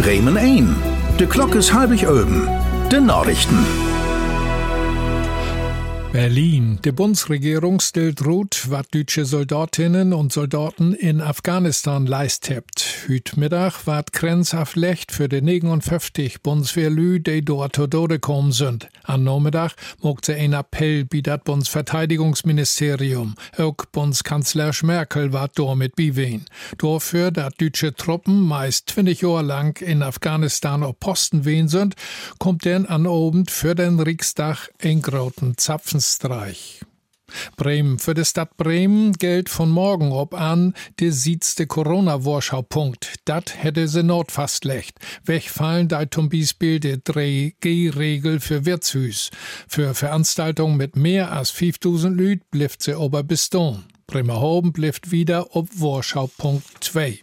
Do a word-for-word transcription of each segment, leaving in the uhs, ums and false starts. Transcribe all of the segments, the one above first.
Bremen ein. De Glock is halbig oben. De Nachrichten. Berlin. Die Bundesregierung stellt rot, was deutsche Soldatinnen und Soldaten in Afghanistan leistet. Hüt Mittag ward grenzaflecht für die negenundfünfzig Bundeswehrlü, die dort zu Tode kommen sind. An Nachmittag mogt sie ein Appell bei das Bundesverteidigungsministerium. Auch Bundeskanzler Merkel war dort mit biwen. Dafür, dass deutsche Truppen meist zwanzig Jahre lang in Afghanistan auf Posten wehen sind, kommt denn an Abend für den Riksdag ein großen Zapfenstreich. Bremen. Für die Stadt Bremen gilt von morgen ob an der siebte Corona-Vorschaupunkt. Dat hätte sie not fastlecht. Wegfallen da zum Beispiel die drei G-Regel für Wirtshüs. Für Veranstaltungen mit mehr als fünftausend Lüd blifft sie aber bestehen. Bremerhaven blifft wieder ob Vorschaupunkt zwei.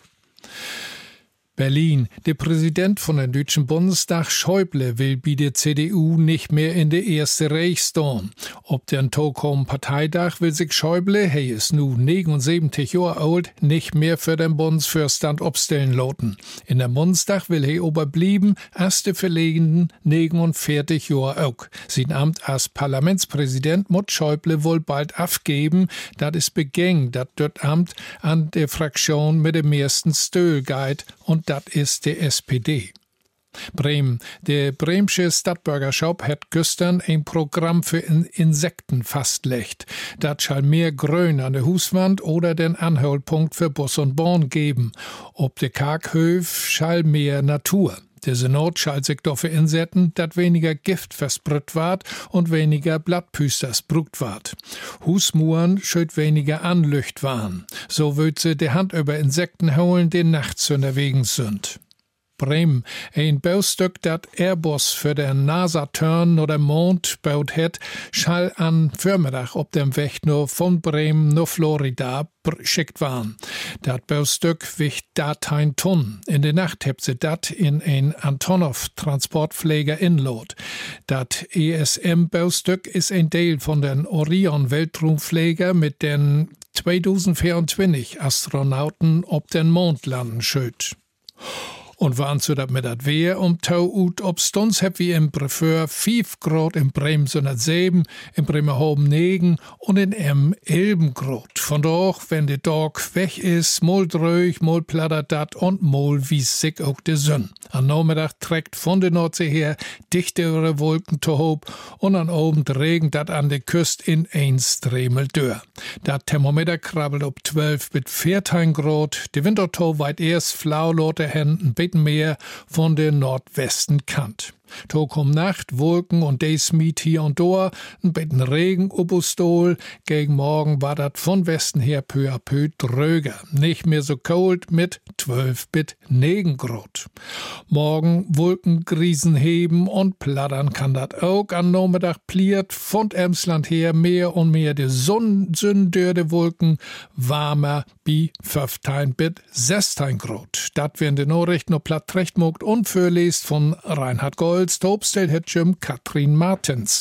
Berlin. Der Präsident von der Deutschen Bundestag, Schäuble, will bei der C D U nicht mehr in der erste Reihe stehen. Ob den Tokom Parteitag will sich Schäuble, hey ist nu neunundsiebzig Jahre alt, nicht mehr für den Bundesvorstand obstellen lassen. In der Bundestag will er aber blieben, als der verlegenen neunundvierzig Jahre auch. Sein Amt als Parlamentspräsident muss Schäuble wohl bald abgeben. Das ist begäng, dass das Amt an der Fraktion mit dem meisten Stöhl geht und das ist die S P D. Bremen. Der Bremsche Stadtbürgerschaft hat gestern ein Programm für In- Insekten fastgelegt. Das soll mehr Grün an der Huswand oder den Anhaltpunkt für Bus und Bahn geben. Ob der Karkhöf soll mehr Natur. Der Senat soll sich dafür insetzen, dass weniger Gift versprüht ward und weniger Blattpüsters brugt ward. Husmuren schüt weniger anlücht waren. So wird sie die Hand über Insekten holen, die nachts unterwegs sind. Bremen. Ein Baustück, dat Airbus für den NASA-Turn oder Mond baut het, schall an Vormittag ob dem Weg nur von Bremen nach Florida schickt waren. Dat Baustück wiegt datein Tonnen. In der Nacht hebt sie dat in ein Antonov-Transportpfleger inlot. Dat E S M-Baustück ist ein Teil von den Orion-Weltraumflieger mit den zweitausendvierundzwanzig Astronauten ob den Mond landen schüt. Und waren so dat mit dat Wehr um Tau ut ob Stunds heb wie im Prefeur fünf Grad in Bremen hundertsieben, in Bremerhaven neun und in Em elf Grad. Von doch, wenn der Tag weg ist, mol dröch, mol plattert dat und mol wies sich auch de Sonn. Am Nachmittag trägt von der Nordsee her dichtere Wolken zu hob und an Abend regnet dat an der Küste in ein Stremel dör. Dat Thermometer krabbelt ob zwölf bis vierzehn Grad, die Wintertau weit erst flau lote Händen mehr von der Nordwesten Kant. Tag um Nacht, Wolken und des Miet hier und da, ein bisschen Regen, Ubustol. Gegen morgen war dat von Westen her peu à peu dröger. Nicht mehr so kalt mit zwölf bis neun Grad. Morgen Wolken Griesen heben und plattern kann dat auch. An Nachmittag pliert von Emsland her mehr und mehr die Sonne durch die Wolken. Warmer wie fünfzehn bis sechzehn Grad. Dat werden die Nachrichten noch platt recht mogt und vorlest von Reinhard Gold. Stobstel hat Jim Katrin Martens.